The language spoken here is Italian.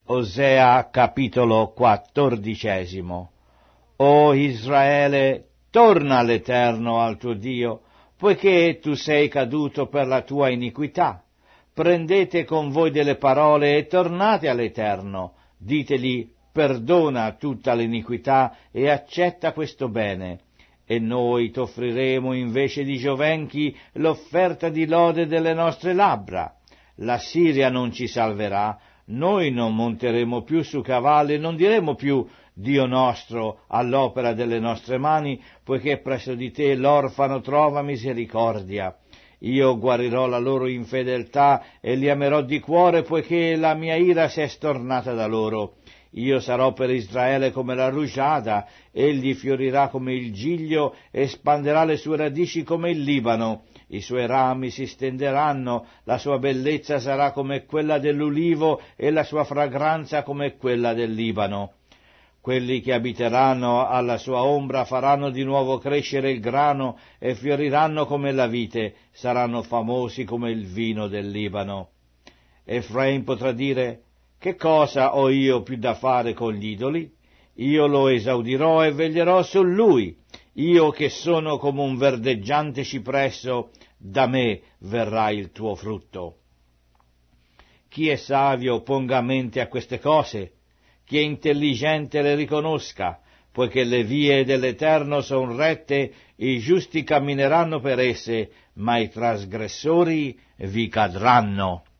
Osea capitolo 14. O Israele, torna all'Eterno, al tuo Dio, poiché tu sei caduto per la tua iniquità. Prendete con voi delle parole e tornate all'Eterno. Ditegli: perdona tutta l'iniquità e accetta questo bene. E noi t'offriremo invece di giovenchi l'offerta di lode delle nostre labbra. La Siria non ci salverà, noi non monteremo più su cavalli e non diremo più: Dio nostro, all'opera delle nostre mani, poiché presso di te l'orfano trova misericordia. Io guarirò la loro infedeltà e li amerò di cuore, poiché la mia ira si è stornata da loro. Io sarò per Israele come la rugiada, egli fiorirà come il giglio e spanderà le sue radici come il Libano. I suoi rami si stenderanno, la sua bellezza sarà come quella dell'ulivo e la sua fragranza come quella del Libano. Quelli che abiteranno alla sua ombra faranno di nuovo crescere il grano e fioriranno come la vite, saranno famosi come il vino del Libano. Efraim potrà dire: che cosa ho io più da fare con gli idoli? Io lo esaudirò e veglierò su lui. Io che sono come un verdeggiante cipresso, da me verrà il tuo frutto. Chi è savio ponga mente a queste cose, chi è intelligente le riconosca, poiché le vie dell'Eterno son rette, i giusti cammineranno per esse, ma i trasgressori vi cadranno.